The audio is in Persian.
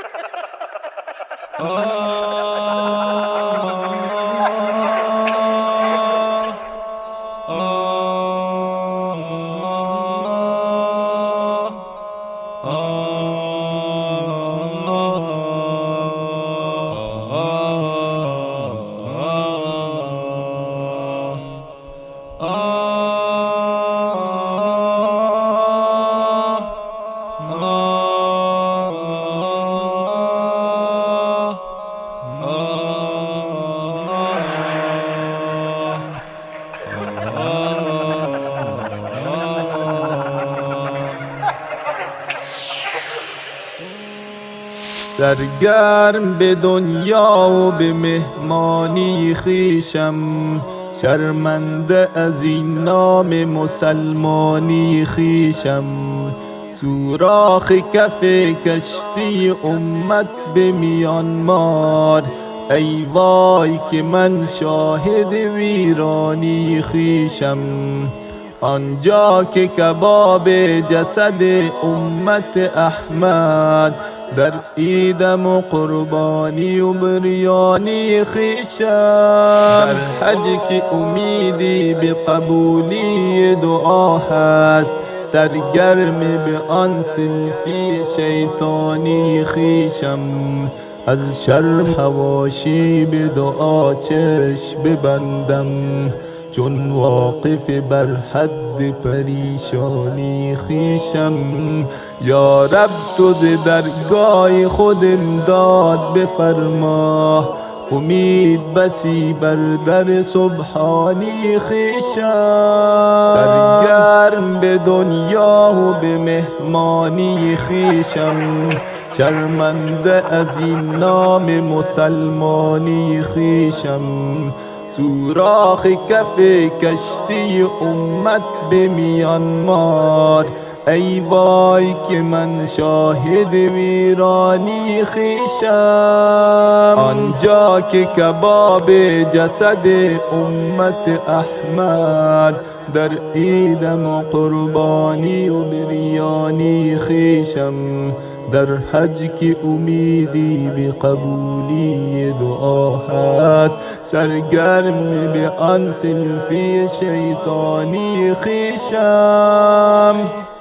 سرگرم به دنیا و به مهمانی خویشم، شرمنده از این نام مسلمانی خویشم. سوراخ کف کشتی امت به میان مار، ای وای که من شاهد ویرانی خویشم. آنجا که کباب جسد امت احمد، در عیدم و قربانی و بریانی خویشم. در حج که امیدی به قبولی دعا هست، سرگرم به آن سلفی شیطانی خویشم. از شرم حواشی به دعا چشم ببندم، چون واقف بر حد پریشانی خویشم. یا رب تو ز درگاه خود امداد بفرما، امید بسی بر در سبحانی خویشم. سرگرم به دنیا و به مهمانی خویشم، شرمنده از این نام مسلمانی خویشم. سوراخ کف کشتی امت به میان مار، ای وای که من شاهد ویرانی خویشم. آنجا که کباب جسد امت احمد، در عیدم و قربانی و بریانی خویشم. در حج که امیدی به قبولی دعا هست، سرگرم به آن سلفی شیطانی خویشم.